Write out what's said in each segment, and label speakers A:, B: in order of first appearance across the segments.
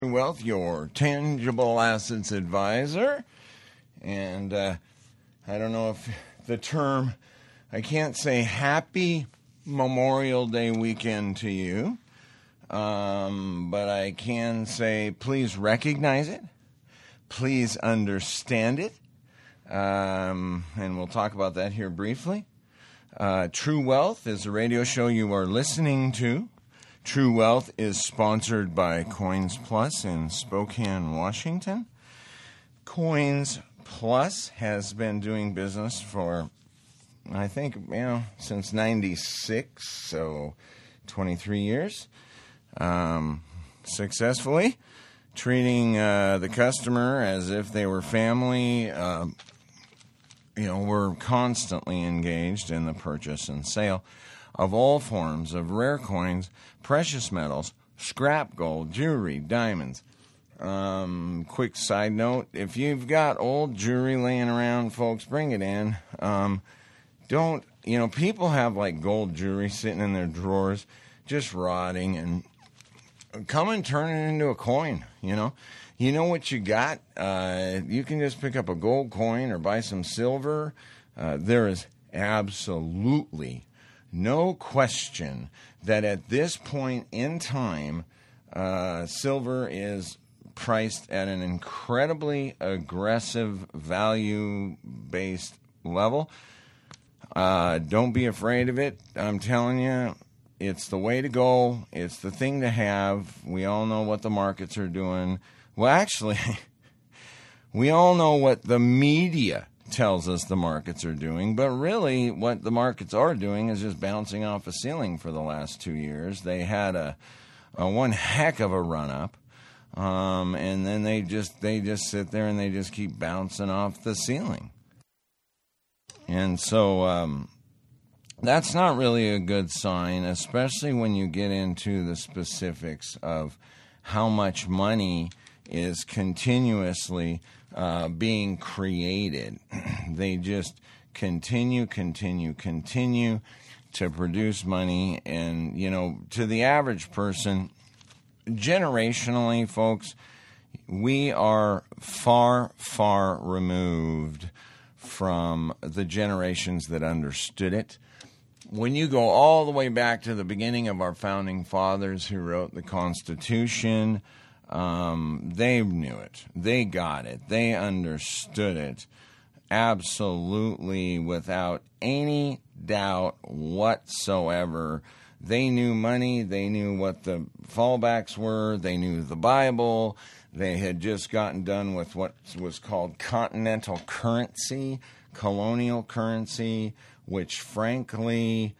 A: Wealth, your tangible assets advisor. And I don't know if the term, I can't say happy Memorial Day weekend to you, but I can say please recognize it, please understand it, and we'll talk about that here briefly. True Wealth is a radio show you are listening to. True Wealth is sponsored by Coins Plus in Spokane, Washington. Coins Plus has been doing business for, I think, since 96, so 23 years, successfully, treating the customer as if they were family. We're constantly engaged in the purchase and sale of all forms of rare coins, precious metals, scrap gold, jewelry, diamonds. Quick side note, if you've got old jewelry laying around, folks, bring it in. People have like gold jewelry sitting in their drawers, just rotting, and come and turn it into a coin, You know what you got? You can just pick up a gold coin or buy some silver. There is absolutely no question that at this point in time, silver is priced at an incredibly aggressive value-based level. Don't be afraid of it. I'm telling you, it's the way to go. It's the thing to have. We all know what the markets are doing. Well, actually, we all know what the media tells us the markets are doing, but really what the markets are doing is just bouncing off a ceiling for the last 2 years. They had a one heck of a run-up, and then they just sit there and they just keep bouncing off the ceiling. And so that's not really a good sign, especially when you get into the specifics of how much money is continuously being created. They just continue to produce money. And, to the average person, generationally, folks, we are far, far removed from the generations that understood it. When you go all the way back to the beginning of our founding fathers who wrote the Constitution, they knew it. They got it. They understood it absolutely without any doubt whatsoever. They knew money. They knew what the fallbacks were. They knew the Bible. They had just gotten done with what was called continental currency, colonial currency, which frankly,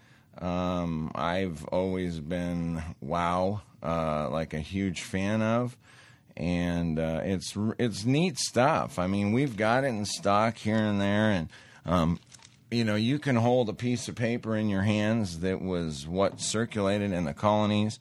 A: I've always been, like a huge fan of. And it's neat stuff. I mean, we've got it in stock here and there, and you can hold a piece of paper in your hands that was what circulated in the colonies.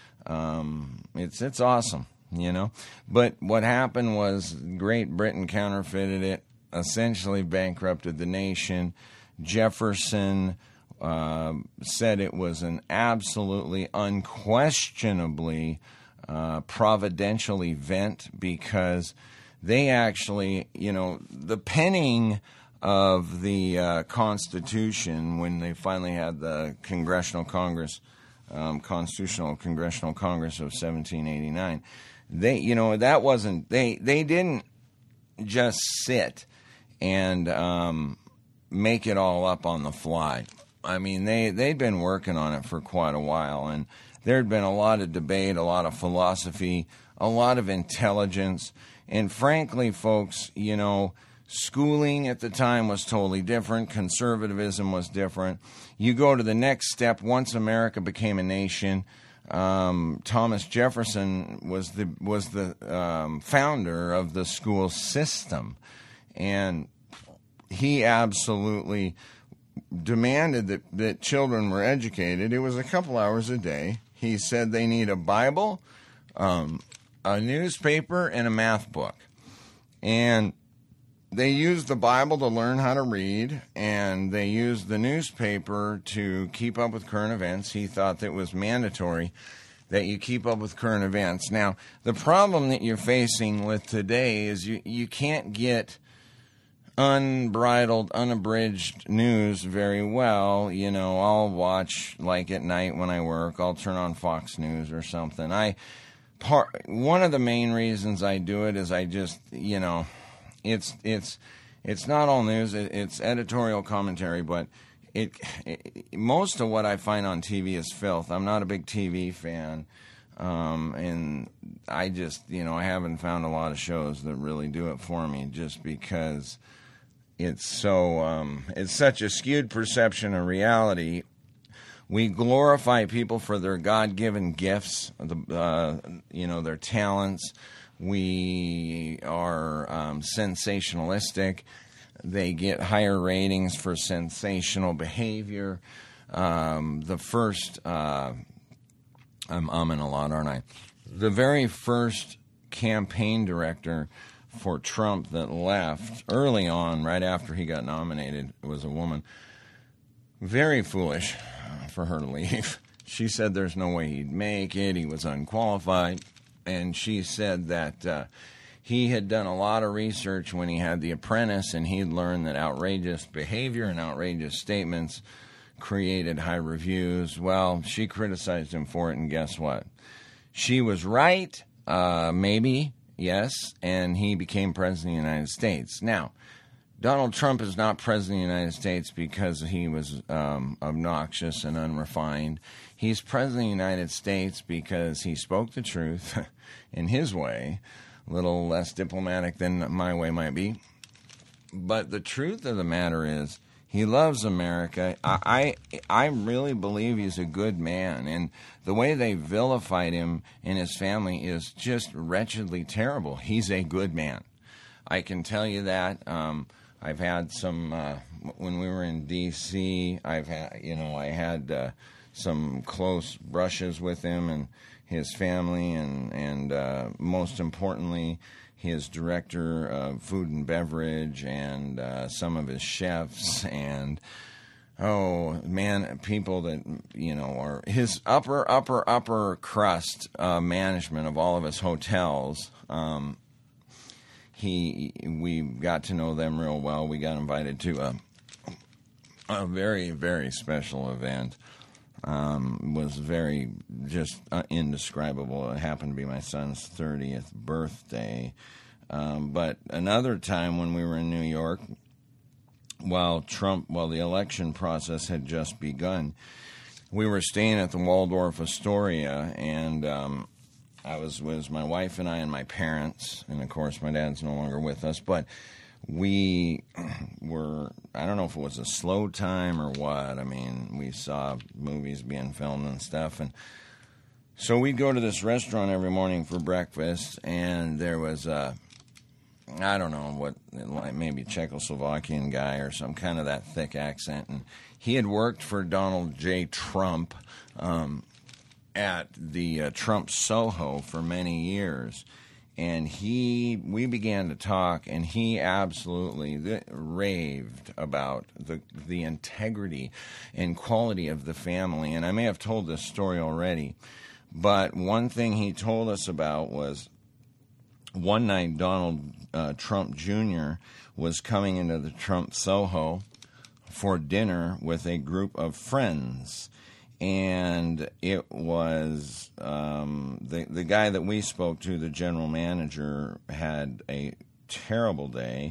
A: It's awesome, But what happened was Great Britain counterfeited it, essentially bankrupted the nation. Jefferson said it was an absolutely unquestionably providential event because they actually, the penning of the Constitution when they finally had the Congressional Congress, Constitutional Congressional Congress of 1789, that wasn't, they didn't just sit and make it all up on the fly. I mean, they'd been working on it for quite a while, and there'd been a lot of debate, a lot of philosophy, a lot of intelligence. And frankly, folks, schooling at the time was totally different. Conservatism was different. You go to the next step. Once America became a nation, Thomas Jefferson was the founder of the school system. And he absolutely demanded that children were educated. It was a couple hours a day. He said they need a Bible, a newspaper, and a math book. And they used the Bible to learn how to read, and they used the newspaper to keep up with current events. He thought that was mandatory. that you keep up with current events. Now, the problem that you're facing with today is you can't get unbridled, unabridged news very well. You know, I'll watch, like at night when I work, I'll turn on Fox News or something. One of the main reasons I do it is I just, you know, it's not all news, it's editorial commentary, but most of what I find on TV is filth. I'm not a big TV fan, and I just, you know, I haven't found a lot of shows that really do it for me, just because it's such a skewed perception of reality. We glorify people for their God-given gifts, their talents. We are sensationalistic. They get higher ratings for sensational behavior. I'm in a lot, aren't I? The very first campaign director for Trump that left early on, right after he got nominated, was a woman. Very foolish for her to leave. She said there's no way he'd make it. He was unqualified. And she said that he had done a lot of research when he had The Apprentice, and he'd learned that outrageous behavior and outrageous statements created high reviews. Well, she criticized him for it, and guess what? She was right, maybe, yes, and he became president of the United States. Now, Donald Trump is not president of the United States because he was obnoxious and unrefined. He's president of the United States because he spoke the truth in his way, a little less diplomatic than my way might be. But the truth of the matter is, he loves America. I really believe he's a good man, and the way they vilified him and his family is just wretchedly terrible. He's a good man. I can tell you that. I've had some when we were in D.C. I had some close brushes with him and his family, and most importantly, his director of food and beverage, and some of his chefs, and people that, you know, are his upper crust management of all of his hotels. We got to know them real well. We got invited to a very, very special event. Was very just indescribable. It happened to be my son's 30th birthday. But another time when we were in New York, while the election process had just begun, we were staying at the Waldorf Astoria, and I was my wife and I and my parents, and of course my dad's no longer with us, but we were, I don't know if it was a slow time or what. I mean, we saw movies being filmed and stuff, and so we'd go to this restaurant every morning for breakfast, and there was I don't know what, maybe Czechoslovakian guy or some kind of that thick accent, and he had worked for Donald J. Trump at the Trump Soho for many years. And we began to talk, and he absolutely raved about the integrity and quality of the family. And I may have told this story already, but one thing he told us about was one night Donald Trump Jr. was coming into the Trump Soho for dinner with a group of friends. And it was the guy that we spoke to, the general manager, had a terrible day.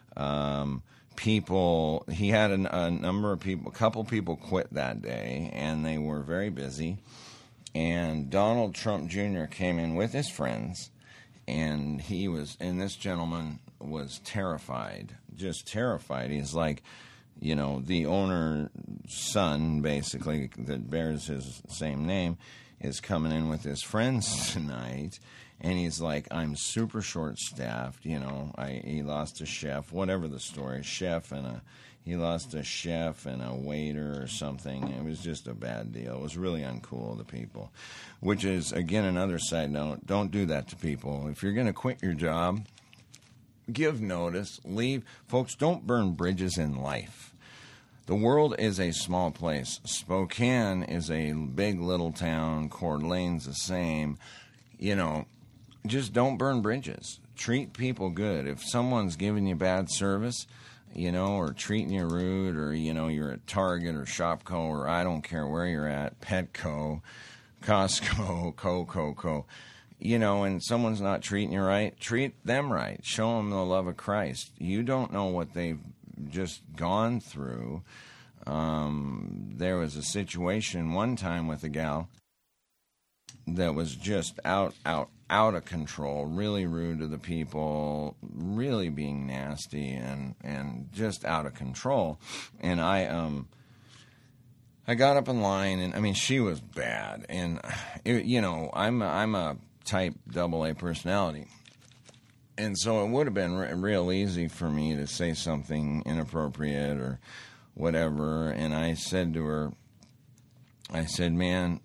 A: He had a number of people, a couple people quit that day, and they were very busy. And Donald Trump Jr. came in with his friends, and this gentleman was terrified, just terrified. He's like, you know, the owner's son, basically, that bears his same name, is coming in with his friends tonight, and he's like, I'm super short-staffed, you know, he lost a chef, whatever the story, he lost a chef and a waiter or something. It was just a bad deal. It was really uncool of the people, which is, again, another side note. Don't do that to people. If you're going to quit your job, give notice, leave. Folks, don't burn bridges in life. The world is a small place. Spokane is a big little town. Coeur d'Alene's the same. Just don't burn bridges. Treat people good. If someone's giving you bad service, or treating you rude, or, you're at Target or Shopco, or I don't care where you're at, Petco, Costco, Co. And someone's not treating you right, treat them right. Show them the love of Christ. You don't know what they've just gone through. There was a situation one time with a gal that was just out of control, really rude to the people, really being nasty and just out of control. And I got up in line, and I mean, she was bad. And I'm a type AA personality. And so it would have been real easy for me to say something inappropriate or whatever. And I said to her, man,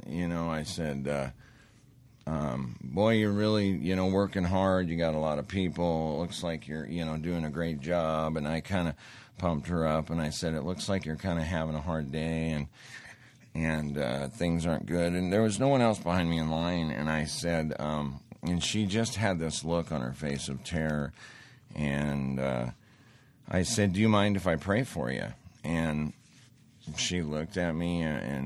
A: boy, you're really, working hard. You got a lot of people. It looks like you're, doing a great job. And I kind of pumped her up, and I said, it looks like you're kind of having a hard day and things aren't good. And there was no one else behind me in line. And I said, and she just had this look on her face of terror. And I said, do you mind if I pray for you? And she looked at me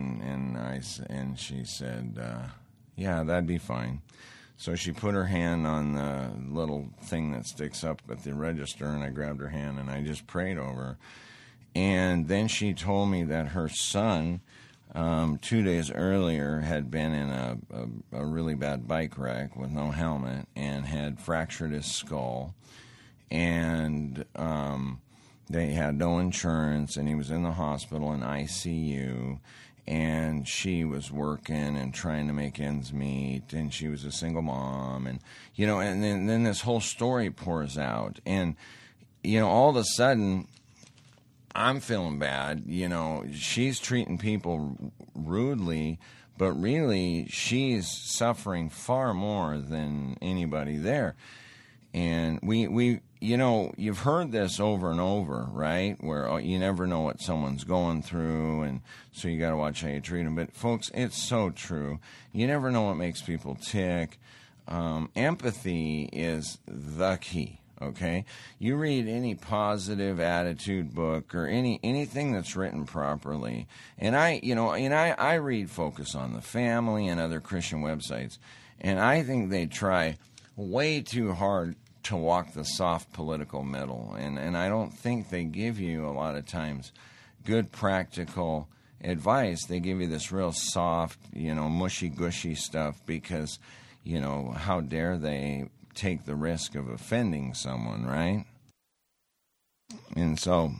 A: and she said, yeah, that'd be fine. So she put her hand on the little thing that sticks up at the register, and I grabbed her hand and I just prayed over her. And then she told me that her son, 2 days earlier, had been in a really bad bike wreck with no helmet and had fractured his skull. And they had no insurance, and he was in the hospital in ICU. And she was working and trying to make ends meet, and she was a single mom, and and then this whole story pours out, and all of a sudden I'm feeling bad. She's treating people rudely, but really she's suffering far more than anybody there. And we you've heard this over and over, right? Where you never know what someone's going through, and so you got to watch how you treat them. But folks, it's so true. You never know what makes people tick. Empathy is the key. Okay, you read any positive attitude book or anything that's written properly, and I read Focus on the Family and other Christian websites, and I think they try way too hard to walk the soft political middle, and I don't think they give you a lot of times good practical advice. They give you this real soft, mushy gushy stuff because, how dare they take the risk of offending someone, right? And so,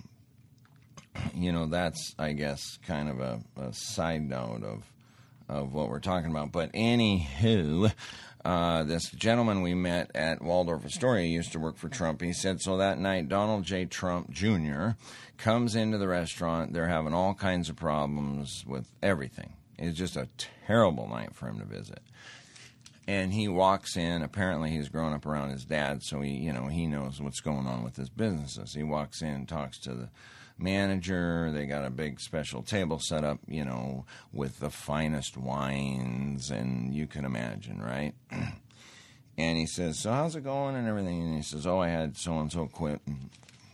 A: that's, I guess, kind of a side note of what we're talking about. But anywho, this gentleman we met at Waldorf Astoria used to work for Trump. He said, so that night, Donald J. Trump Jr. comes into the restaurant. They're having all kinds of problems with everything. It's just a terrible night for him to visit. And he walks in. Apparently, he's grown up around his dad, so he knows what's going on with his businesses. He walks in and talks to the manager. They got a big special table set up, with the finest wines, and you can imagine, right? And he says, so how's it going and everything? And he says, I had so-and-so quit and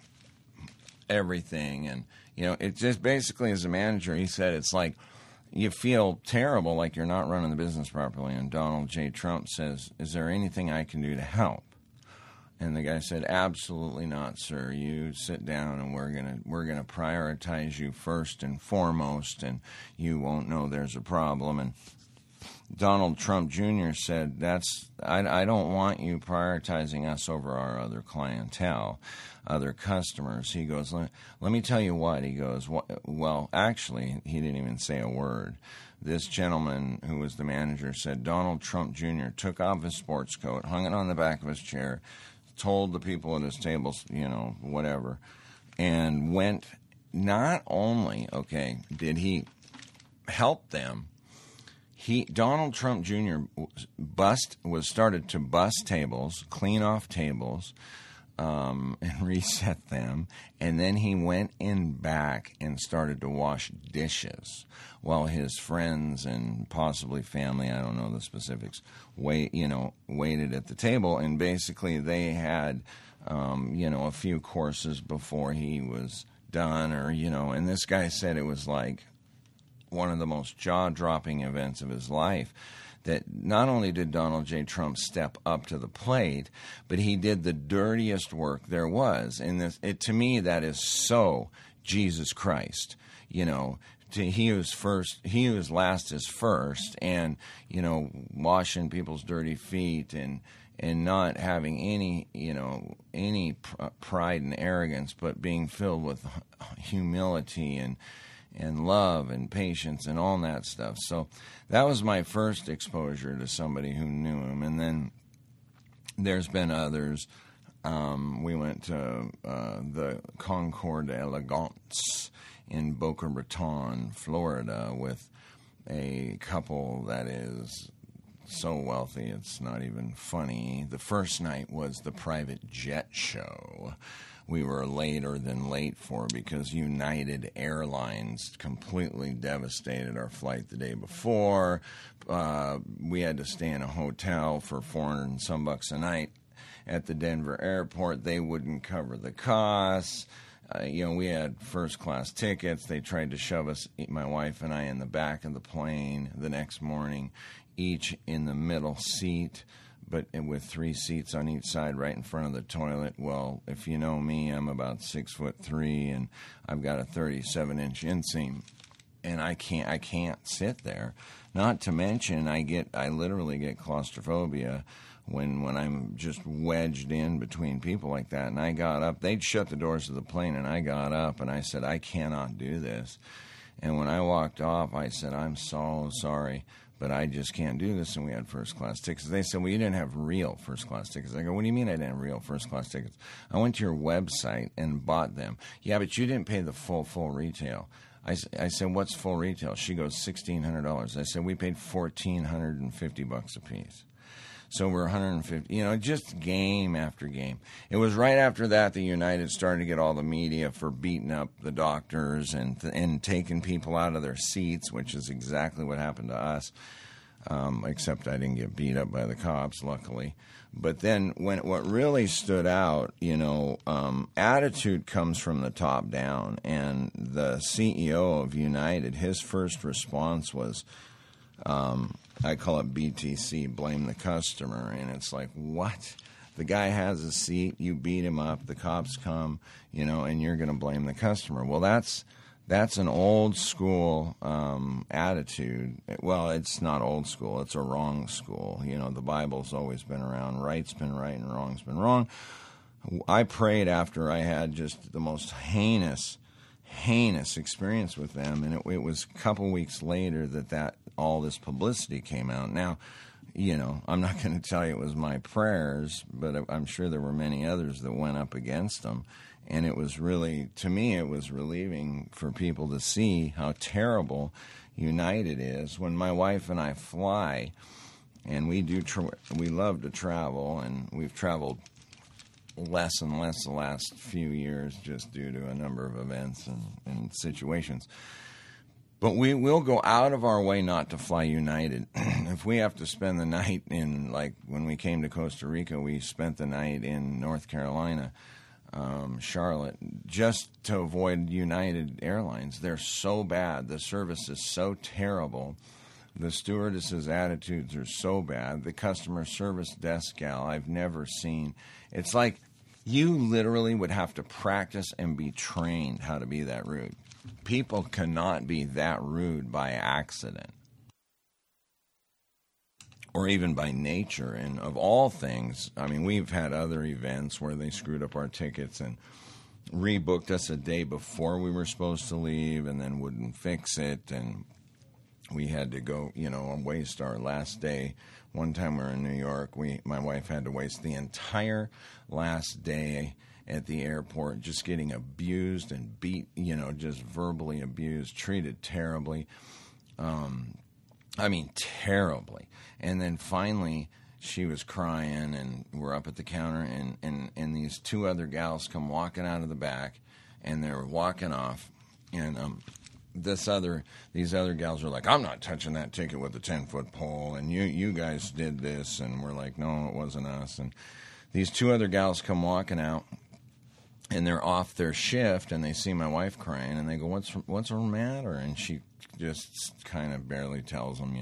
A: everything. And, it just basically, as a manager, he said, it's like you feel terrible, like you're not running the business properly. And Donald J. Trump says, is there anything I can do to help? And the guy said, absolutely not, sir. You sit down, and we're gonna prioritize you first and foremost, and you won't know there's a problem. And Donald Trump Jr. said, I don't want you prioritizing us over our other clientele, other customers. He goes, let me tell you what. He goes, well, actually, he didn't even say a word. This gentleman who was the manager said Donald Trump Jr. took off his sports coat, hung it on the back of his chair, told the people at his table, whatever, and went. Not only, did he help them, Donald Trump Jr. started to bust tables, clean off tables, and reset them, and then he went in back and started to wash dishes while his friends and possibly family, I don't know the specifics, waited at the table, and basically they had a few courses before he was done, and this guy said it was like one of the most jaw-dropping events of his life. That not only did Donald J. Trump step up to the plate, but he did the dirtiest work there was. And to me, that is so Jesus Christ. He was first, he who is last is first, and washing people's dirty feet and not having any pride and arrogance, but being filled with humility and love and patience and all that stuff. So that was my first exposure to somebody who knew him. And then there's been others. We went to the Concord Elegance in Boca Raton, Florida, with a couple that is so wealthy it's not even funny. The first night was the private jet show. We were later than late for because United Airlines completely devastated our flight the day before. We had to stay in a hotel for $400 and some bucks a night at the Denver airport. They wouldn't cover the costs. We had first class tickets. They tried to shove us, my wife and I, in the back of the plane the next morning, each in the middle seat, but with 3 seats on each side right in front of the toilet. Well, if you know me, I'm about 6'3", and I've got a 37-inch inseam, and I can't sit there. Not to mention, I literally get claustrophobia when I'm just wedged in between people like that. And I got up. They'd shut the doors of the plane, and I got up, and I said, I cannot do this. And when I walked off, I said, I'm so sorry, but I just can't do this. And we had first-class tickets. They said, well, you didn't have real first-class tickets. I go, what do you mean I didn't have real first-class tickets? I went to your website and bought them. Yeah, but you didn't pay the full retail. I said, what's full retail? She goes, $1,600. I said, we paid $1,450 a piece. So we're 150, just game after game. It was right after that United started to get all the media for beating up the doctors and taking people out of their seats, which is exactly what happened to us, except I didn't get beat up by the cops, luckily. But then what really stood out, attitude comes from the top down, and the CEO of United, his first response was, I call it BTC, blame the customer. And it's like, what? The guy has a seat, you beat him up, the cops come, and you're going to blame the customer. Well, that's an old school attitude. Well, it's not old school, it's a wrong school. The Bible's always been around. Right's been right and wrong's been wrong. I prayed after I had just the most heinous experience with them, and it was a couple weeks later that all this publicity came out. Now, I'm not going to tell you it was my prayers, but I'm sure there were many others that went up against them, and it was really, to me, it was relieving for people to see how terrible United is. When my wife and I fly, and we love to travel, and we've traveled less and less the last few years just due to a number of events and situations. But we will go out of our way not to fly United. If we have to spend the night in, like when we came to Costa Rica, we spent the night in North Carolina, Charlotte, just to avoid United Airlines. They're so bad. The service is so terrible. The stewardesses' attitudes are so bad. The customer service desk gal I've never seen. It's like you literally would have to practice and be trained how to be that rude. People cannot be that rude by accident or even by nature. And of all things, I mean, we've had other events where they screwed up our tickets and rebooked us a day before we were supposed to leave and then wouldn't fix it. And we had to go, and waste our last day. One time we were in New York, my wife had to waste the entire last day at the airport just getting abused and beat, just verbally abused, treated terribly. Terribly. And then finally, she was crying, and we're up at the counter, and these two other gals come walking out of the back, and they're walking off, and these other gals are like, I'm not touching that ticket with a 10-foot pole, and you guys did this, and we're like, no, it wasn't us. And these two other gals come walking out, and they're off their shift, and they see my wife crying, and they go, what's her matter? And she just kind of barely tells them,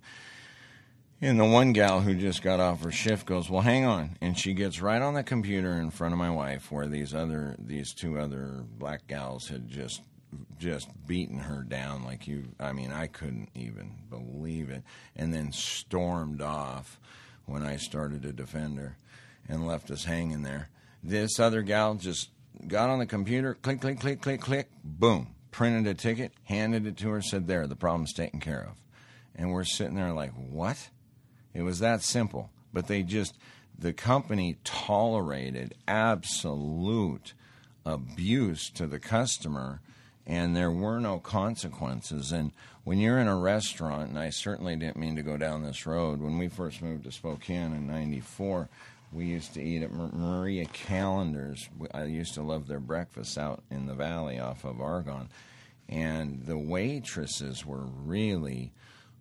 A: and the one gal who just got off her shift goes, well, hang on. And she gets right on the computer in front of my wife, where these two other black gals had just beaten her down I couldn't even believe it. And then stormed off when I started to defend her and left us hanging there. This other gal just got on the computer, click, click, click, click, click, boom, printed a ticket, handed it to her, said, there, the problem's taken care of. And we're sitting there like, what? It was that simple. But the company tolerated absolute abuse to the customer, and there were no consequences. And when you're in a restaurant, and I certainly didn't mean to go down this road, when we first moved to Spokane in 94, we used to eat at Maria Callender's. I used to love their breakfasts out in the valley off of Argonne. And the waitresses were really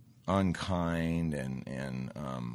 A: unkind and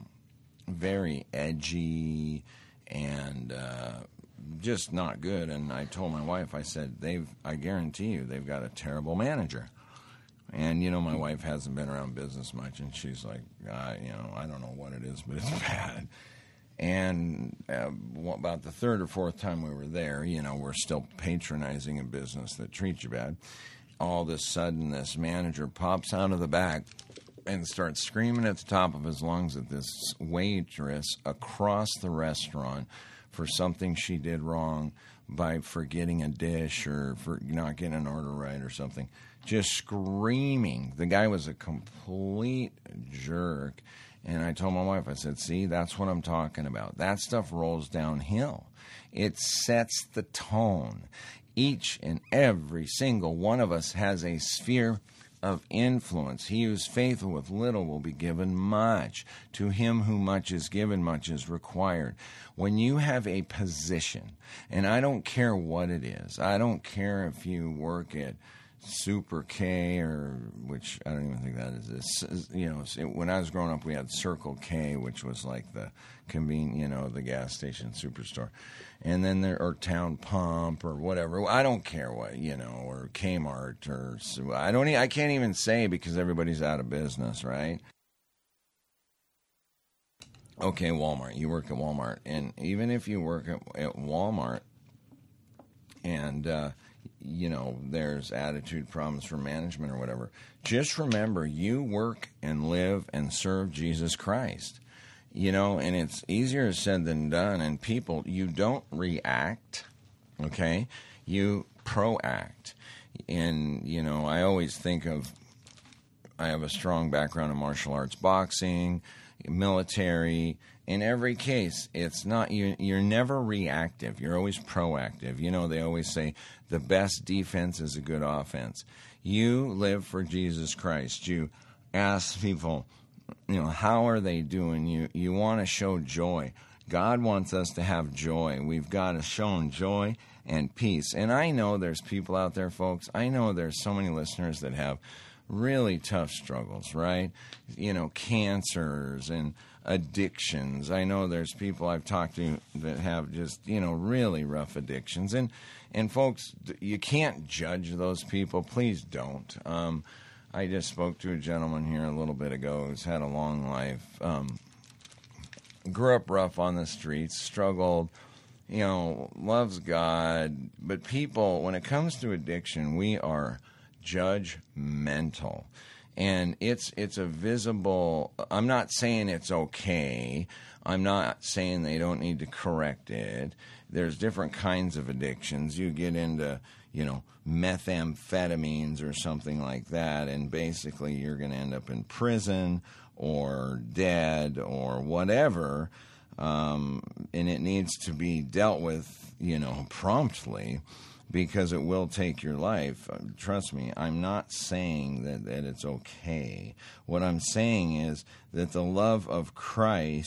A: very edgy and just not good. And I told my wife, I said, I guarantee you they've got a terrible manager. And, my wife hasn't been around business much, and she's like, I don't know what it is, but it's bad. And about the third or fourth time we were there, we're still patronizing a business that treats you bad. All of a sudden, this manager pops out of the back and starts screaming at the top of his lungs at this waitress across the restaurant for something she did wrong by forgetting a dish or for not getting an order right or something. Just screaming. The guy was a complete jerk. And I told my wife, I said, see, that's what I'm talking about. That stuff rolls downhill. It sets the tone. Each and every single one of us has a sphere of influence. He who is faithful with little will be given much. To him who much is given, much is required. When you have a position, and I don't care what it is, I don't care if you work at Super K, or which I don't even think that is. When I was growing up, we had Circle K, which was like the the gas station superstore, and then or Town Pump or whatever. I don't care what or Kmart or I can't even say because everybody's out of business, right? Okay, Walmart. You work at Walmart, and even if you work at Walmart, and there's attitude problems from management or whatever, just remember you work and live and serve Jesus Christ. And it's easier said than done. And people, you don't react, okay? You proact. And, I always think I have a strong background in martial arts, boxing, military. In every case, it's not you're never reactive. You're always proactive. They always say the best defense is a good offense. You live for Jesus Christ. You ask people, how are they doing? You want to show joy. God wants us to have joy. We've got to show Him joy and peace. And I know there's people out there, folks. I know there's so many listeners that have really tough struggles, right? Cancers and addictions. I know there's people I've talked to that have just, really rough addictions. And folks, you can't judge those people. Please don't. I just spoke to a gentleman here a little bit ago who's had a long life. Grew up rough on the streets, struggled, loves God. But people, when it comes to addiction, we are judgmental. And it's a visible, I'm not saying it's okay. I'm not saying they don't need to correct it. There's different kinds of addictions. You get into, methamphetamines or something like that, and basically you're going to end up in prison or dead or whatever. And it needs to be dealt with, promptly, because it will take your life. Trust me, I'm not saying that it's okay. What I'm saying is that the love of Christ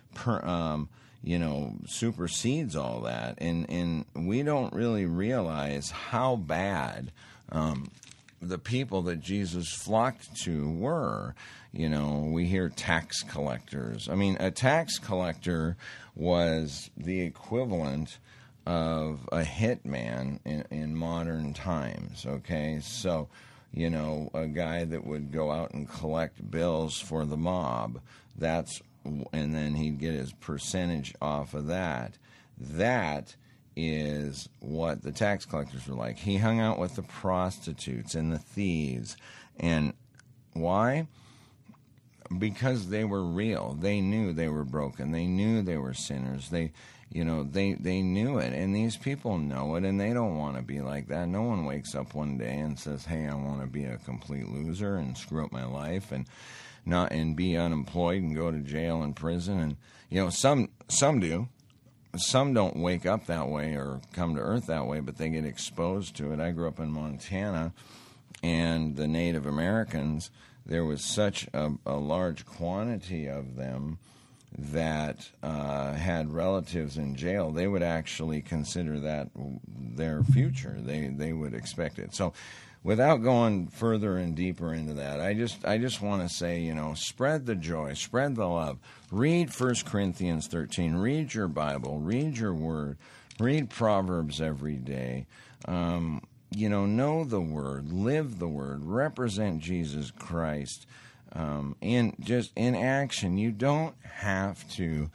A: supersedes all that, and we don't really realize how bad the people that Jesus flocked to were. We hear tax collectors. I mean, a tax collector was the equivalent of a hitman in modern times, okay? So, a guy that would go out and collect bills for the mob, and then he'd get his percentage off of that. That is what the tax collectors were like. He hung out with the prostitutes and the thieves. And why? Because they were real. They knew they were broken. They knew they were sinners. They knew it. And these people know it, and they don't want to be like that. No one wakes up one day and says, hey, I want to be a complete loser and screw up my life and be unemployed and go to jail and prison. And some do. Some don't wake up that way or come to earth that way, but they get exposed to it. I grew up in Montana, and the Native Americans, there was such a large quantity of them that had relatives in jail. They would actually consider that their future. They would expect it. So without going further and deeper into that, I just want to say, spread the joy, spread the love. Read 1 Corinthians 13. Read your Bible. Read your Word. Read Proverbs every day. Know the Word. Live the Word. Represent Jesus Christ. In action. You don't have to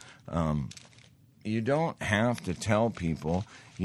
A: tell people,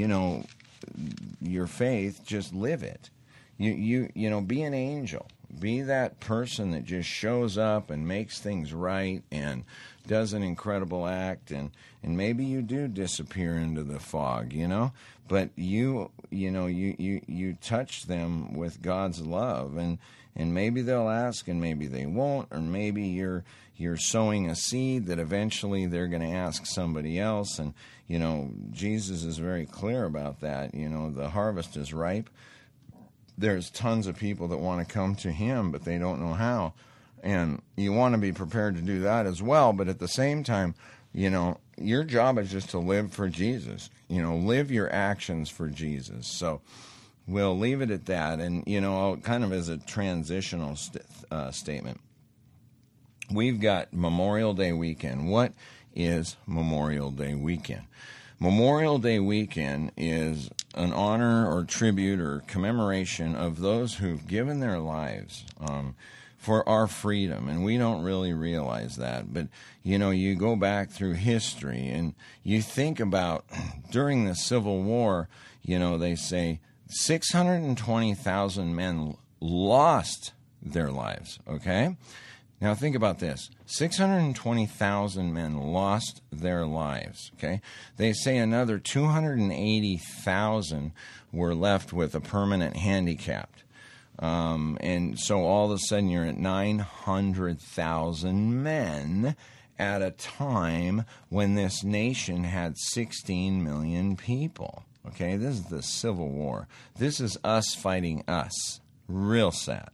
A: your faith. Just live it. Be an angel. Be that person that just shows up and makes things right and does an incredible act, and maybe you do disappear into the fog, but you touch them with God's love, and maybe they'll ask and maybe they won't, or maybe you're sowing a seed that eventually they're going to ask somebody else, and Jesus is very clear about that. The harvest is ripe. There's tons of people that want to come to him, but they don't know how. And you want to be prepared to do that as well. But at the same time, your job is just to live for Jesus. Live your actions for Jesus. So we'll leave it at that. And, kind of as a transitional statement, we've got Memorial Day weekend. What is Memorial Day weekend? Memorial Day weekend is an honor or tribute or commemoration of those who've given their lives for our freedom, and we don't really realize that. But, you go back through history, and you think about during the Civil War, they say 620,000 men lost their lives, okay? Now think about this. 620,000 men lost their lives, okay? They say another 280,000 were left with a permanent handicap. And so all of a sudden you're at 900,000 men at a time when this nation had 16 million people, okay? This is the Civil War. This is us fighting us. Real sad.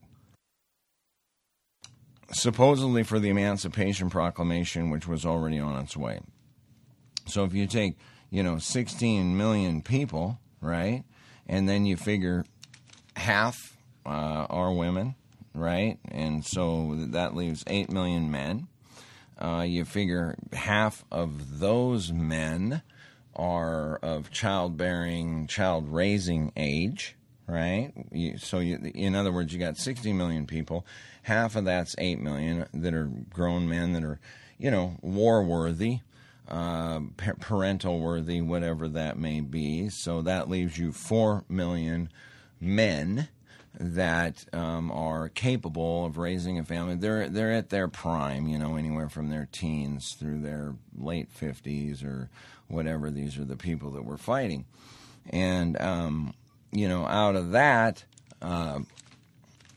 A: Supposedly for the Emancipation Proclamation, which was already on its way. So if you take, 16 million people, right, and then you figure half are women, right, and so that leaves 8 million men. You figure half of those men are of childbearing, child-raising age, right? In other words, you got 60 million people. Half of that's 8 million that are grown men that are, war-worthy, parental-worthy, whatever that may be. So that leaves you 4 million men that are capable of raising a family. They're at their prime, anywhere from their teens through their late 50s or whatever. These are the people that we're fighting. And, out of that,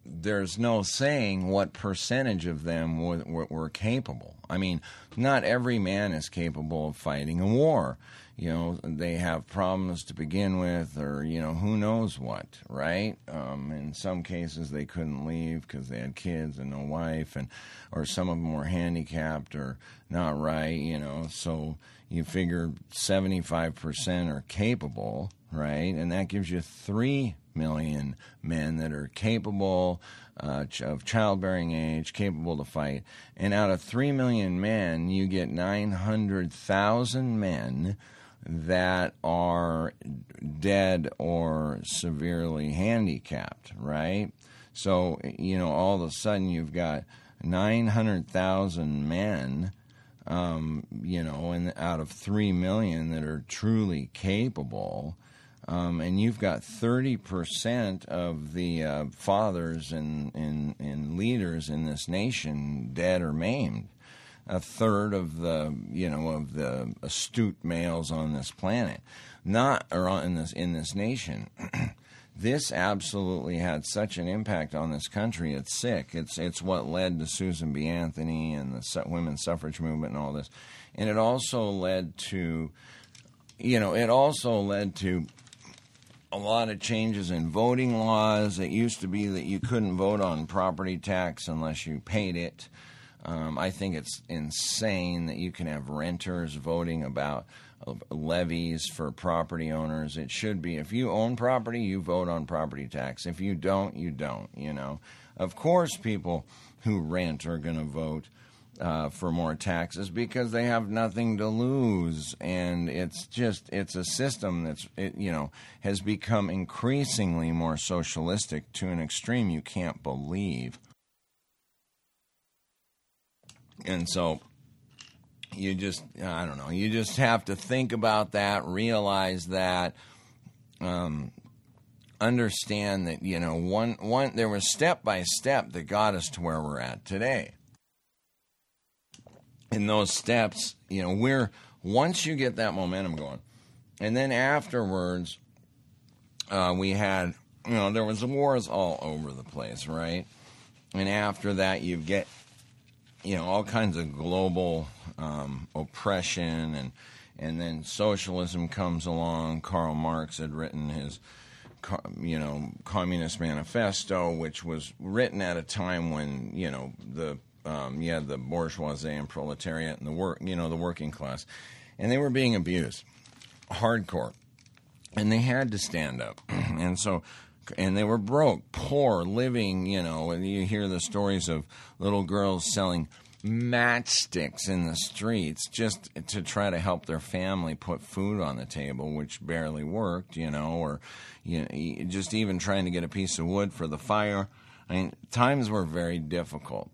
A: there's no saying what percentage of them were capable. I mean, not every man is capable of fighting a war. They have problems to begin with, or, who knows what, right? In some cases, they couldn't leave because they had kids and no wife, or some of them were handicapped or not right, So you figure 75% are capable, right? And that gives you 3 million men that are capable of childbearing age, capable to fight. And out of 3 million men, you get 900,000 men that are dead or severely handicapped, right? So, all of a sudden you've got 900,000 men, and out of 3 million that are truly capable. And you've got 30% of the fathers and leaders in this nation dead or maimed. A third of the astute males on this planet, in this nation. This absolutely had such an impact on this country. It's sick. It's what led to Susan B. Anthony and the women's suffrage movement and all this, and it also led to, a lot of changes in voting laws. It used to be that you couldn't vote on property tax unless you paid it. I think it's insane that you can have renters voting about levies for property owners. It should be, if you own property, you vote on property tax. If you don't, you don't, Of course, people who rent are going to vote for more taxes because they have nothing to lose. And it's a system that's, has become increasingly more socialistic to an extreme you can't believe. And so you just have to think about that, realize that, understand that, there was step by step that got us to where we're at today. In those steps, once you get that momentum going, and then afterwards, we had, there was wars all over the place, right? And after that, you get, all kinds of global oppression, and then socialism comes along. Karl Marx had written his, Communist Manifesto, which was written at a time when, the bourgeoisie and proletariat and the working class, and they were being abused, hardcore, and they had to stand up, and they were broke, poor, living, and you hear the stories of little girls selling matchsticks in the streets just to try to help their family put food on the table, which barely worked, or just even trying to get a piece of wood for the fire. I mean, times were very difficult.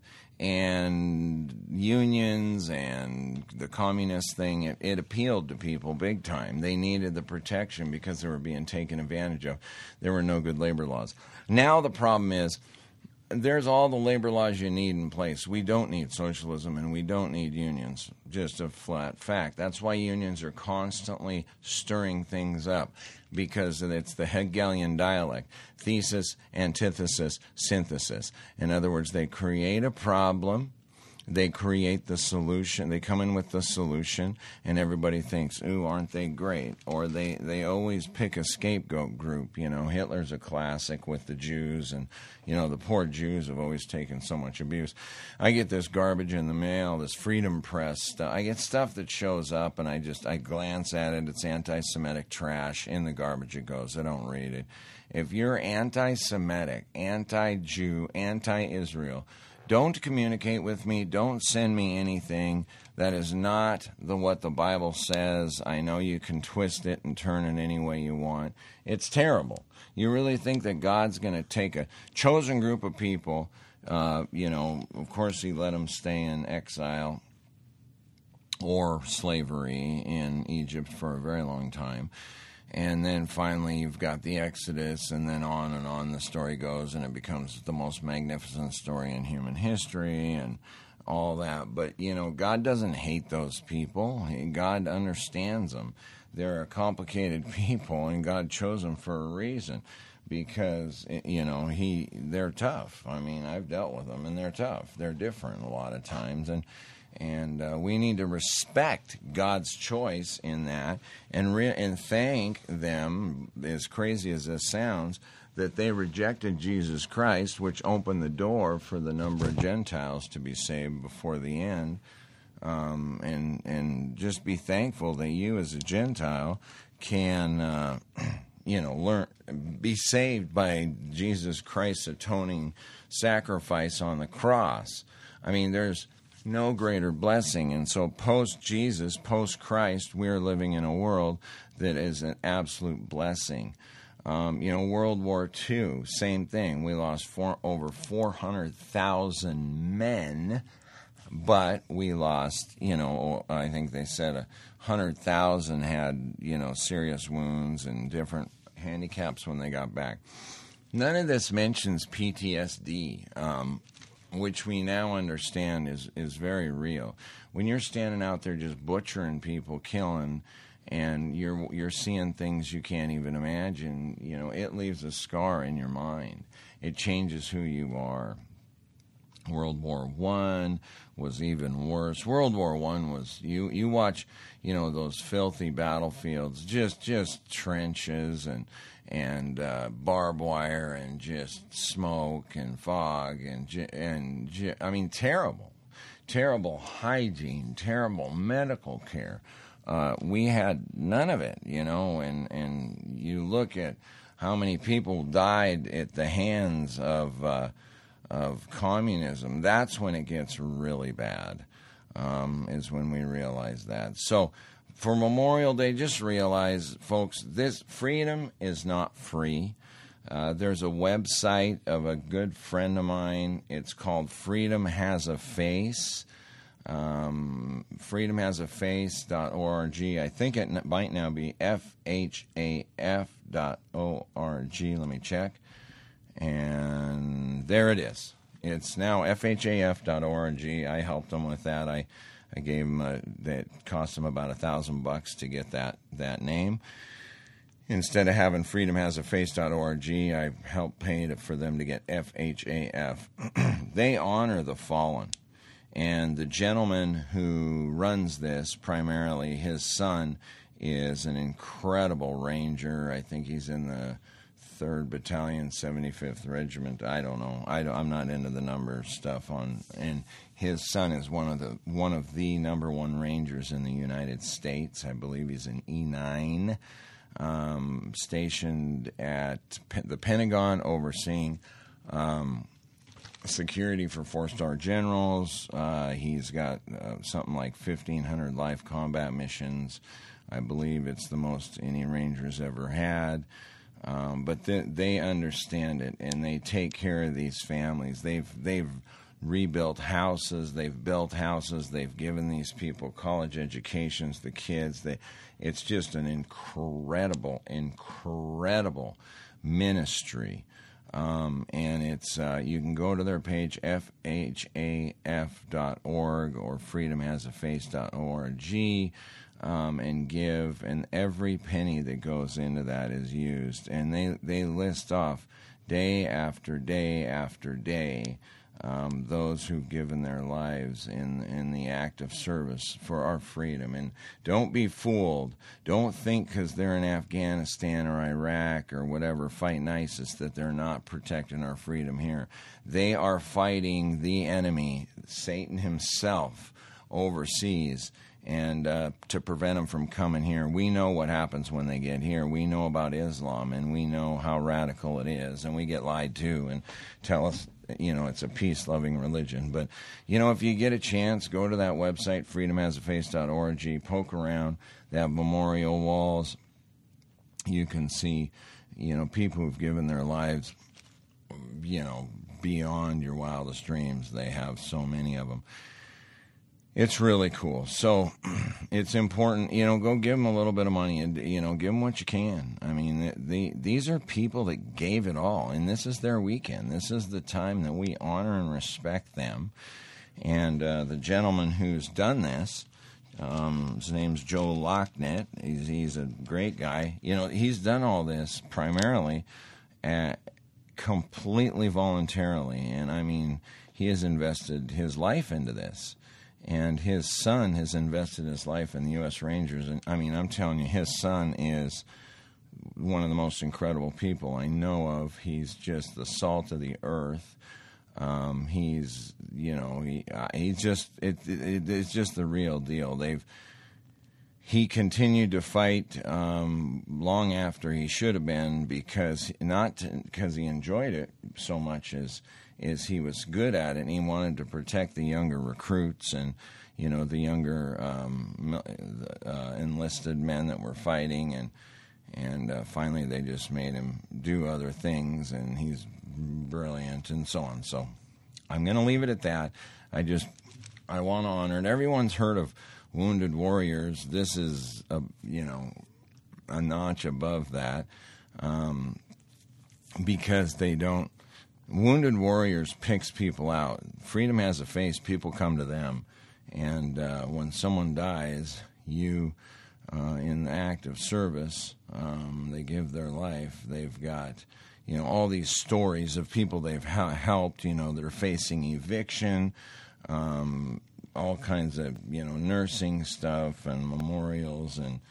A: And unions and the communist thing, it appealed to people big time. They needed the protection because they were being taken advantage of. There were no good labor laws. Now the problem is, there's all the labor laws you need in place. We don't need socialism and we don't need unions. Just a flat fact. That's why unions are constantly stirring things up, because it's the Hegelian dialect. Thesis, antithesis, synthesis. In other words, they create a problem, they create the solution, they come in with the solution, and everybody thinks, ooh, aren't they great? Or they always pick a scapegoat group. Hitler's a classic with the Jews, and, the poor Jews have always taken so much abuse. I get this garbage in the mail, this Freedom Press stuff. I get stuff that shows up, and I glance at it. It's anti-Semitic trash. In the garbage it goes. I don't read it. If you're anti-Semitic, anti-Jew, anti-Israel, don't communicate with me. Don't send me anything. That is not what the Bible says. I know you can twist it and turn it any way you want. It's terrible. You really think that God's going to take a chosen group of people, of course he let them stay in exile or slavery in Egypt for a very long time. And then finally you've got the Exodus, and then on the story goes, and it becomes the most magnificent story in human history and all that. But, God doesn't hate those people. God understands them. They're a complicated people, and God chose them for a reason. because, they're tough. I mean, I've dealt with them, and they're tough. They're different a lot of times, and we need to respect God's choice in that, and thank them, as crazy as this sounds, that they rejected Jesus Christ, which opened the door for the number of Gentiles to be saved before the end. And just be thankful that you, as a Gentile, can be saved by Jesus Christ's atoning sacrifice on the cross. I mean, there's no greater blessing. And so post-Jesus, post-Christ, we're living in a world that is an absolute blessing. World War II, same thing. We lost over 400,000 men, but we lost, I think they said 100,000 had, serious wounds and different handicaps when they got back. None of this mentions PTSD, which we now understand is very real. When you're standing out there just butchering people, killing, and you're seeing things you can't even imagine, it leaves a scar in your mind. It changes who you are. World War I was even worse. World War I was, you watch, those filthy battlefields, just trenches and barbed wire and just smoke and fog and I mean, terrible hygiene, terrible medical care. We had none of it, and you look at how many people died at the hands of communism. That's when it gets really bad, is when we realize that. So for Memorial Day, just realize, folks, this freedom is not free. There's a website of a good friend of mine. It's called Freedom Has a Face. freedomhasaface.org. I think it might now be FHAF.org. Let me check. And there it is. It's now FHAF.org. I helped them with that. I gave them that cost them about $1,000 to get that name. Instead of having freedomhasaface.org, I helped pay for them to get FHAF. They honor the fallen. And the gentleman who runs this, primarily his son, is an incredible ranger. I think he's in the 3rd Battalion, 75th Regiment. I don't know. I'm not into the number stuff and his son is one of the number 1 rangers in the United States. I believe he's an E9, stationed at the Pentagon, overseeing security for 4-star generals. He's got something like 1,500 live combat missions. I believe it's the most any ranger's ever had. But they understand it, and they take care of these families. They've rebuilt houses. They've built houses. They've given these people college educations, the kids. It's just an incredible ministry. And it's you can go to their page, FHAF.org or freedomhasaface.org, and give, and every penny that goes into that is used. And they list off day after day after day those who've given their lives in the act of service for our freedom. And don't be fooled. Don't think because they're in Afghanistan or Iraq or whatever fighting ISIS that they're not protecting our freedom here. They are fighting the enemy, Satan himself, overseas, and to prevent them from coming here. We know what happens when they get here. We know about Islam, and we know how radical it is, and we get lied to and tell us, it's a peace-loving religion. But, if you get a chance, go to that website, freedomhasaface.org, poke around. They have memorial walls. You can see, people who've given their lives, beyond your wildest dreams. They have so many of them. It's really cool. So it's important, go give them a little bit of money and, give them what you can. I mean, these are people that gave it all, and this is their weekend. This is the time that we honor and respect them. And the gentleman who's done this, his name's Joe Locknet. He's a great guy. He's done all this primarily completely voluntarily. And I mean, he has invested his life into this. And his son has invested his life in the U.S. Rangers. And I mean, I'm telling you, his son is one of the most incredible people I know of. He's just the salt of the earth. He's, you know, he's just, it's just the real deal. He continued to fight long after he should have been, not because he enjoyed it so much as he was good at it, and he wanted to protect the younger recruits and, you know, the younger enlisted men that were fighting, and finally they just made him do other things, and he's brilliant and so on. So I'm going to leave it at that. I want to honor it. Everyone's heard of Wounded Warriors. This is a notch above that, because they don't. Wounded Warriors picks people out. Freedom has a face. People come to them, and when someone dies, in the act of service, they give their life. They've got, you know, all these stories of people they've helped. You know, they're facing eviction. All kinds of, you know, nursing stuff and memorials and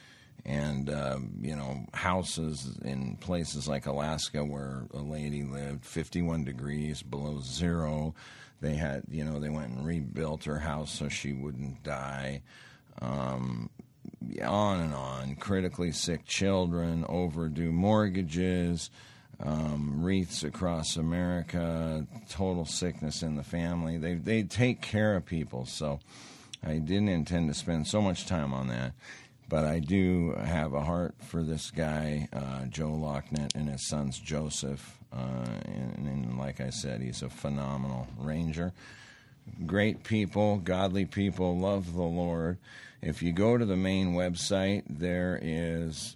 A: you know, houses in places like Alaska where a lady lived 51 degrees below zero. They had, you know, they went and rebuilt her house so she wouldn't die. On and on. Critically sick children, overdue mortgages, wreaths across America, total sickness in the family. They take care of people, so I didn't intend to spend so much time on that. But I do have a heart for this guy, Joe Locknet, and his sons Joseph. And like I said, he's a phenomenal Ranger. Great people, godly people, love the Lord. If you go to the main website, there is,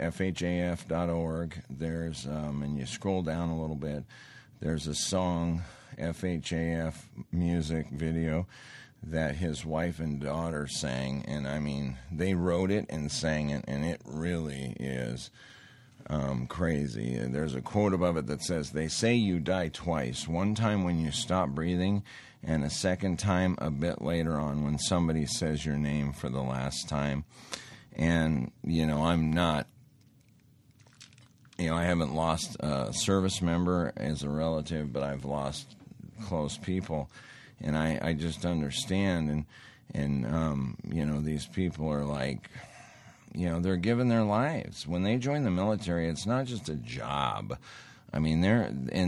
A: FHAF.org. There's, and you scroll down a little bit, there's a song, FHAF music video, that his wife and daughter sang. And I mean, they wrote it and sang it, and it really is crazy. There's a quote above it that says, "They say you die twice, one time when you stop breathing, and a second time a bit later on when somebody says your name for the last time." And, you know, I'm not, you know, I haven't lost a service member as a relative, but I've lost close people. And I just understand. And you know, these people are like, you know, they're giving their lives. When they join the military, it's not just a job. I mean, they're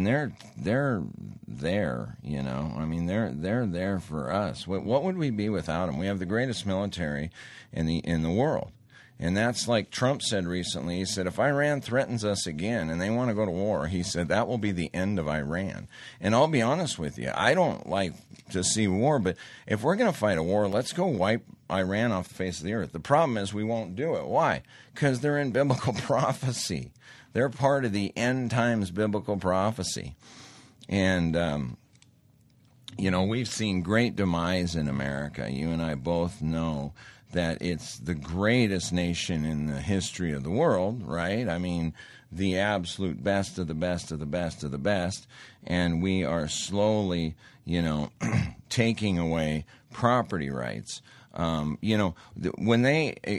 A: there, you know. I mean, they're there for us. What would we be without them? We have the greatest military in the world. And that's like Trump said recently. He said, if Iran threatens us again and they want to go to war, he said, that will be the end of Iran. And I'll be honest with you, I don't like to see war, but if we're going to fight a war, let's go wipe Iran off the face of the earth. The problem is we won't do it. Why? Because they're in biblical prophecy. They're part of the end times biblical prophecy. And, you know, we've seen great demise in America. You and I both know that it's the greatest nation in the history of the world, right? I mean, the absolute best of the best of the best of the best. And we are slowly, you know, taking away property rights. You know, when they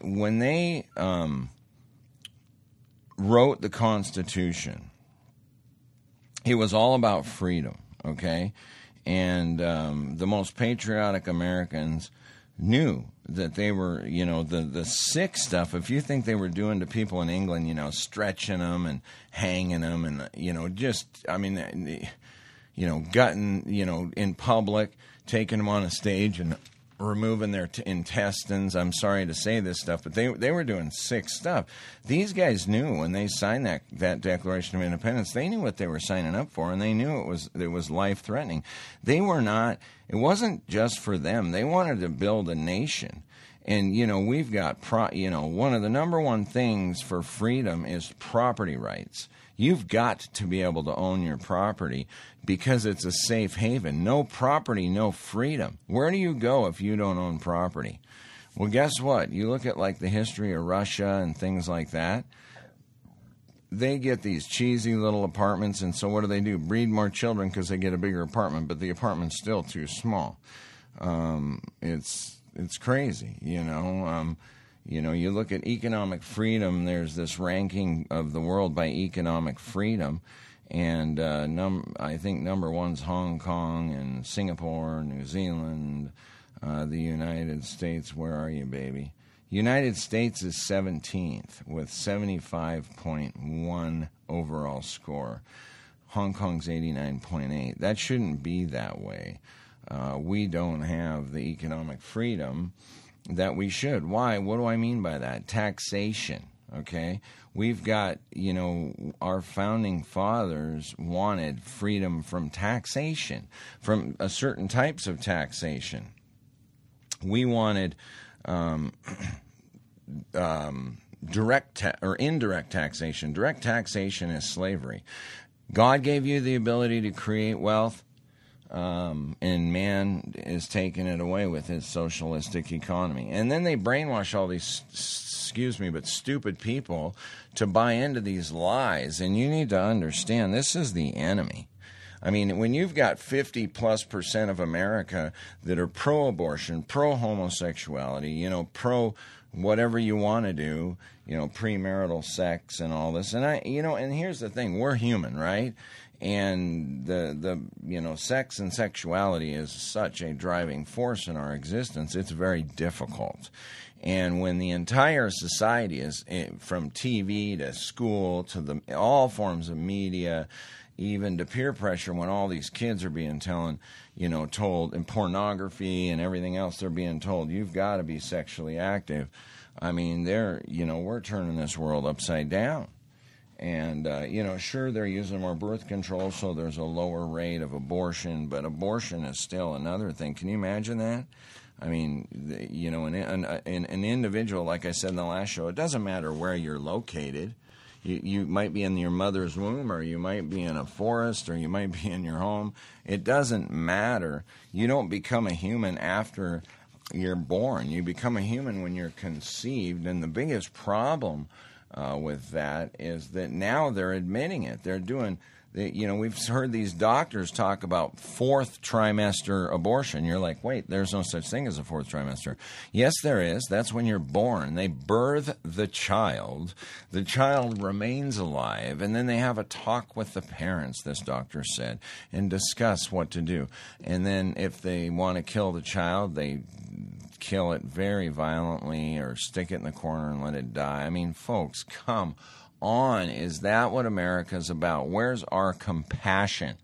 A: wrote the Constitution, it was all about freedom, okay? And the most patriotic Americans knew that they were, you know, the sick stuff. If you think they were doing to people in England, you know, stretching them and hanging them and, you know, just, I mean, you know, gutting, you know, in public, taking them on a stage and removing their intestines. I'm sorry to say this stuff, but they were doing sick stuff. These guys knew when they signed that Declaration of Independence, they knew what they were signing up for, and they knew it was life-threatening. They were not, it wasn't just for them. They wanted to build a nation. And, you know, we've got, you know, one of the number one things for freedom is property rights. You've got to be able to own your property because it's a safe haven. No property, no freedom. Where do you go if you don't own property? Well, guess what? You look at like the history of Russia and things like that. they get these cheesy little apartments, and so what do? Breed more children because they get a bigger apartment, but the apartment's still too small. It's crazy, you know. You look at economic freedom. There's this ranking of the world by economic freedom, and I think number one's Hong Kong and Singapore, New Zealand, the United States. Where are you, baby? United States is 17th with 75.1 overall score. Hong Kong's 89.8. That shouldn't be that way. We don't have the economic freedom that we should. Why? What do I mean by that? Taxation, okay? We've got, our founding fathers wanted freedom from taxation, from certain types of taxation. We wanted direct or indirect taxation. Direct taxation is slavery. God gave you the ability to create wealth, and man is taking it away with his socialistic economy. And then they brainwash all these, stupid people to buy into these lies. And you need to understand, this is the enemy. I mean, when you've got 50+% of America that are pro-abortion, pro-homosexuality, pro whatever you want to do, premarital sex and all this. And and here's the thing, we're human, right? And the sex and sexuality is such a driving force in our existence. It's very difficult. And when the entire society is, from TV to school to all forms of media, even to peer pressure, when all these kids are being told, and pornography and everything else, they're being told, you've got to be sexually active. I mean, we're turning this world upside down. And, sure, they're using more birth control, so there's a lower rate of abortion, but abortion is still another thing. Can you imagine that? I mean, an individual, like I said in the last show, it doesn't matter where you're located. You might be in your mother's womb, or you might be in a forest, or you might be in your home. It doesn't matter. You don't become a human after you're born. You become a human when you're conceived, and the biggest problem with that is that now they're admitting it. They're doing, we've heard these doctors talk about fourth trimester abortion. You're like, wait, there's no such thing as a fourth trimester. Yes, there is. That's when you're born. They birth the child. The child remains alive, and then they have a talk with the parents, this doctor said, and discuss what to do. And then if they want to kill the child, they kill it very violently or stick it in the corner and let it die. I mean, folks, come on. Is that what America's about? Where's our compassion?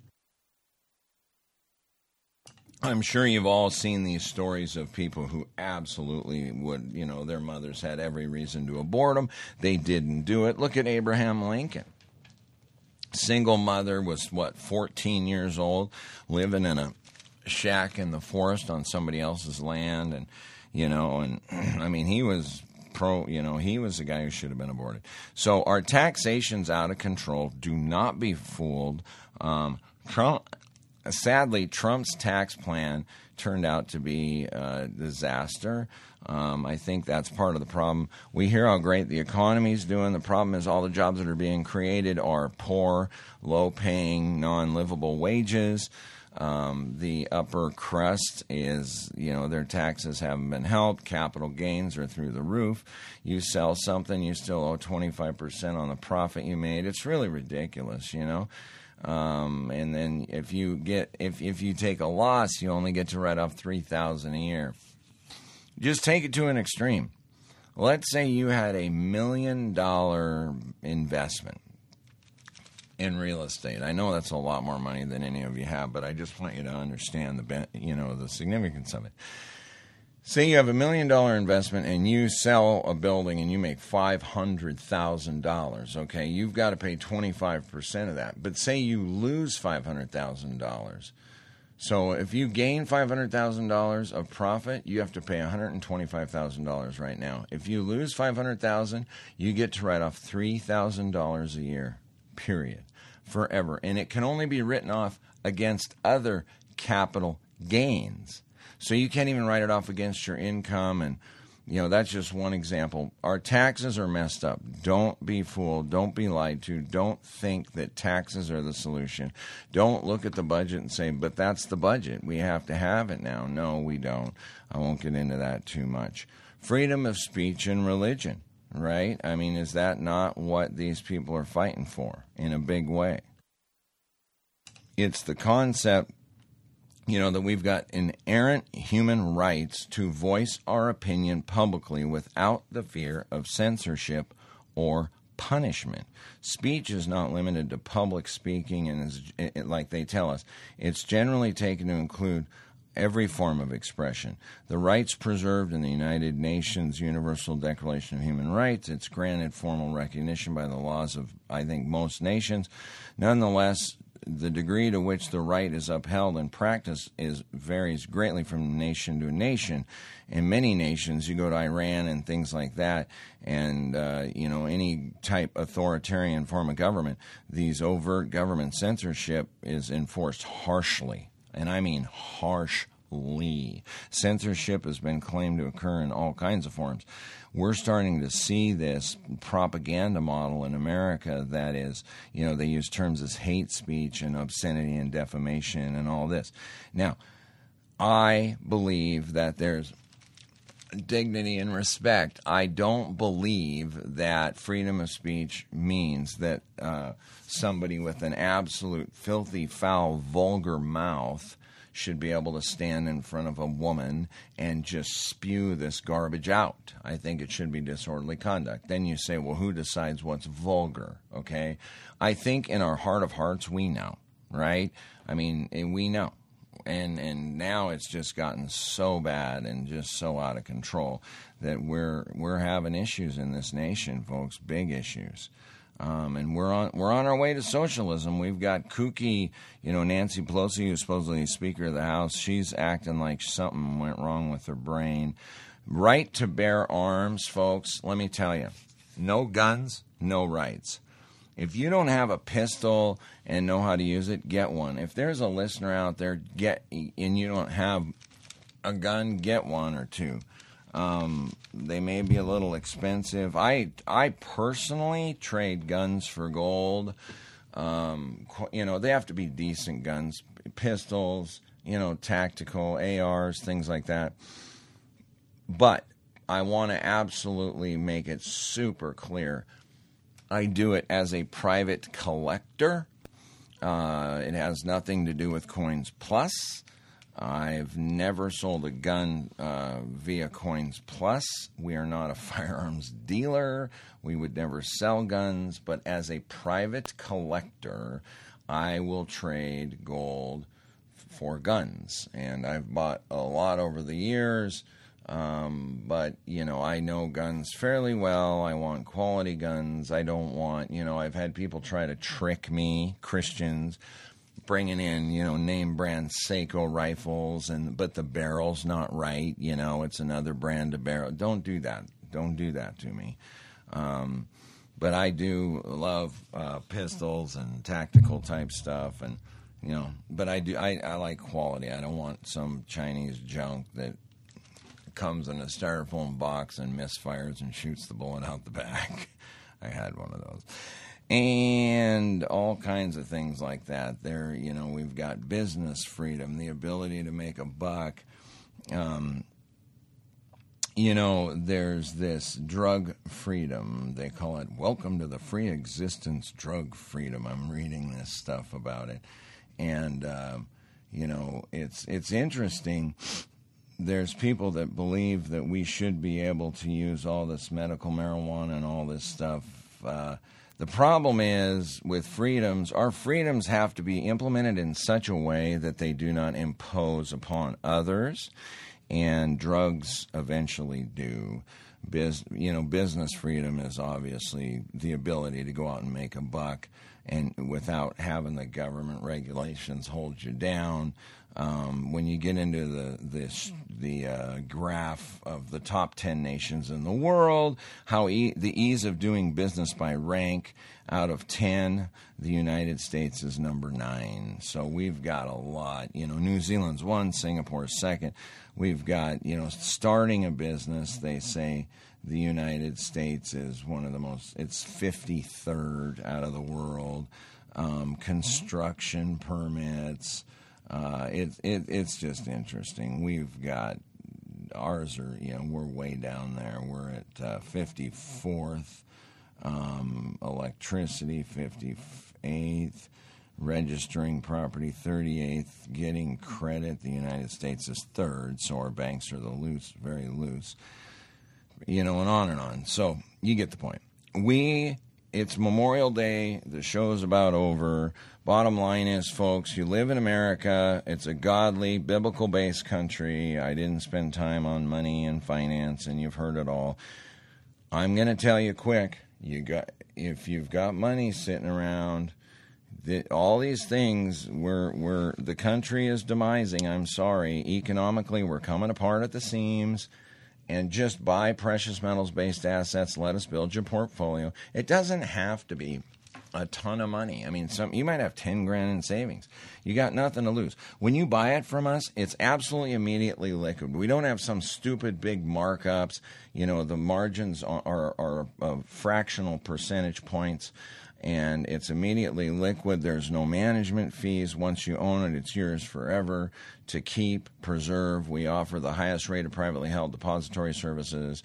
A: I'm sure you've all seen these stories of people who absolutely would, their mothers had every reason to abort them. They didn't do it. Look at Abraham Lincoln. Single mother, was 14 years old, living in a shack in the forest on somebody else's land, and I mean, he was he was the guy who should have been aborted. So our taxation's out of control. Do not be fooled. Sadly, Trump's tax plan turned out to be a disaster. I think that's part of the problem. We hear how great the economy's doing. The problem is all the jobs that are being created are poor, low-paying, non-livable wages. The upper crust is, their taxes haven't been helped. Capital gains are through the roof. You sell something, you still owe 25% on the profit you made. It's really ridiculous, And then if you take a loss, you only get to write off $3,000 a year. Just take it to an extreme. Let's say you had $1 million investment in real estate. I know that's a lot more money than any of you have, but I just want you to understand the significance of it. Say you have $1 million investment and you sell a building and you make $500,000. Okay, you've got to pay 25% of that. But say you lose $500,000. So if you gain $500,000 of profit, you have to pay $125,000 right now. If you lose $500,000, you get to write off $3,000 a year. Period. Forever. And it can only be written off against other capital gains. So you can't even write it off against your income and That's just one example. Our taxes are messed up. Don't be fooled. Don't be lied to. Don't think that taxes are the solution. Don't look at the budget and say, but that's the budget. We have to have it now. No, we don't. I won't get into that too much. Freedom of speech and religion, right? I mean, is that not what these people are fighting for in a big way? It's the concept that we've got inherent human rights to voice our opinion publicly without the fear of censorship or punishment. Speech is not limited to public speaking, and like they tell us, it's generally taken to include every form of expression. The rights preserved in the United Nations Universal Declaration of Human Rights, it's granted formal recognition by the laws of, I think, most nations. Nonetheless, the degree to which the right is upheld in practice varies greatly from nation to nation. In many nations, you go to Iran and things like that, and any type authoritarian form of government, these overt government censorship is enforced harshly, and I mean harshly. Censorship has been claimed to occur in all kinds of forms. We're starting to see this propaganda model in America that is, they use terms as hate speech and obscenity and defamation and all this. Now, I believe that there's dignity and respect. I don't believe that freedom of speech means that somebody with an absolute filthy, foul, vulgar mouth should be able to stand in front of a woman and just spew this garbage out. I think it should be disorderly conduct. Then you say, well, who decides what's vulgar, okay? I think in our heart of hearts, we know, right? I mean, we know. And now it's just gotten so bad and just so out of control that we're having issues in this nation, folks, big issues. And we're on our way to socialism. We've got kooky, Nancy Pelosi, who's supposedly Speaker of the House. She's acting like something went wrong with her brain. Right to bear arms, folks. Let me tell you, no guns, no rights. If you don't have a pistol and know how to use it, get one. If there's a listener out there, and you don't have a gun, get one or two. They may be a little expensive. I personally trade guns for gold. They have to be decent guns, pistols, tactical ARs, things like that. But I want to absolutely make it super clear. I do it as a private collector. It has nothing to do with Coins Plus. I've never sold a gun via Coins Plus. We are not a firearms dealer. We would never sell guns. But as a private collector, I will trade gold for guns. And I've bought a lot over the years. But, I know guns fairly well. I want quality guns. I don't want, I've had people try to trick me, Christians, bringing in, name brand Seiko rifles, but the barrel's not right. It's another brand of barrel. Don't do that. Don't do that to me. But I do love pistols and tactical type stuff, and but I like quality. I don't want some Chinese junk that comes in a styrofoam box and misfires and shoots the bullet out the back. I had one of those. And all kinds of things like that. We've got business freedom, the ability to make a buck. There's this drug freedom. They call it Welcome to the Free Existence Drug Freedom. I'm reading this stuff about it. And, it's interesting. There's people that believe that we should be able to use all this medical marijuana and all this stuff. The problem is with freedoms, our freedoms have to be implemented in such a way that they do not impose upon others, and drugs eventually do. Business freedom is obviously the ability to go out and make a buck and without having the government regulations hold you down. When you get into the graph of the top 10 nations in the world, how the ease of doing business by rank, out of 10, the United States is number 9. So we've got a lot. New Zealand's 1, Singapore's 2nd. We've got, starting a business, they say the United States is one of the most, it's 53rd out of the world. Construction permits. It's just interesting. We've got ours are we're way down there. We're at 54th, electricity 58th, registering property 38th, getting credit. The United States is 3rd, so our banks are very loose. And on and on. So you get the point. It's Memorial Day. The show's about over. Bottom line is, folks, you live in America. It's a godly, biblical-based country. I didn't spend time on money and finance, and you've heard it all. I'm going to tell you quick. If you've got money sitting around, all these things, the country is demising. I'm sorry. Economically, we're coming apart at the seams. And just buy precious metals-based assets. Let us build your portfolio. It doesn't have to be a ton of money. I mean, you might have $10,000 in savings. You got nothing to lose. When you buy it from us, it's absolutely immediately liquid. We don't have some stupid big markups. The margins are fractional percentage points, and it's immediately liquid. There's no management fees. Once you own it, it's yours forever to keep, preserve. We offer the highest rate of privately held depository services.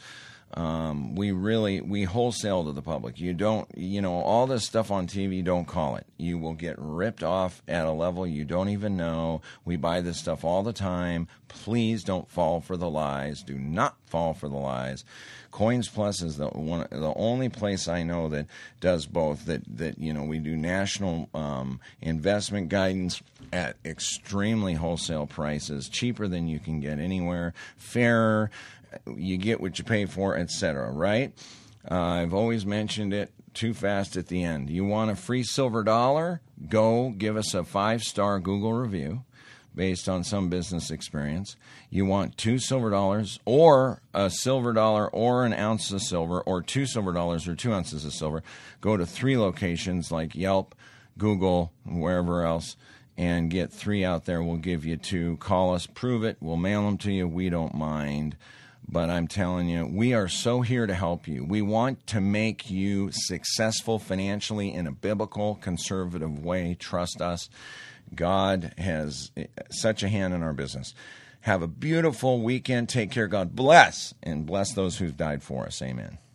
A: We wholesale to the public. You don't, all this stuff on TV, don't call it. You will get ripped off at a level you don't even know. We buy this stuff all the time. Please don't fall for the lies. Do not fall for the lies. Coins Plus is the only place I know that does both. That we do national investment guidance at extremely wholesale prices, cheaper than you can get anywhere, fairer. You get what you pay for, etc. Right? I've always mentioned it too fast at the end. You want a free silver dollar? Go give us a 5-star Google review based on some business experience. You want 2 silver dollars or a silver dollar or an ounce of silver or 2 silver dollars or 2 ounces of silver. Go to 3 locations like Yelp, Google, wherever else, and get 3 out there. We'll give you 2. Call us, prove it. We'll mail them to you. We don't mind. But I'm telling you, we are so here to help you. We want to make you successful financially in a biblical, conservative way. Trust us. God has such a hand in our business. Have a beautiful weekend. Take care. God bless, and bless those who've died for us. Amen.